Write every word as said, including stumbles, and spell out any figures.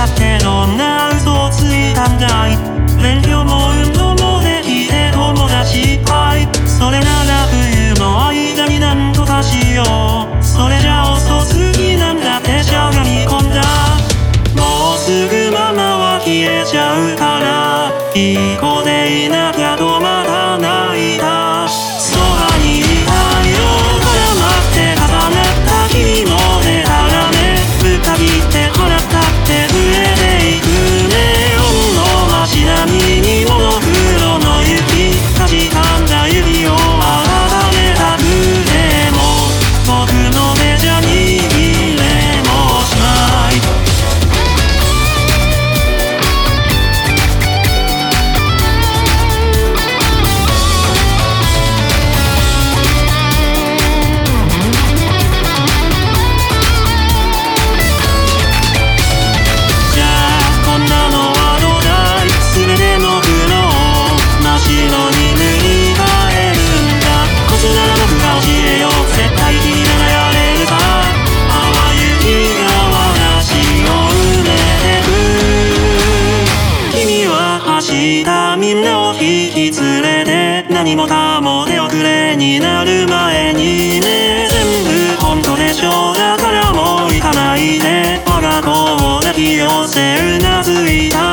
だってどんな嘘をついたんだい。勉強も運動もできて友達いっぱい。それなら冬の間になんとかしよう。それじゃ遅すぎなんだってしゃがみ込んだ。もうすぐママは消えちゃうから、いい子でいなきゃとまた泣いた。そばにいたよ絡まって重なった君の手からね。深切って払ったって増えていくね。夜の街並みにモノクロの雪かじかんだ指を温めたくても僕の手じゃ握れもしない。みんなを引き連れて何もかも手遅れになる前にね。全部本当でしょだからもう行かないで。我が子を抱き寄せうなずいた。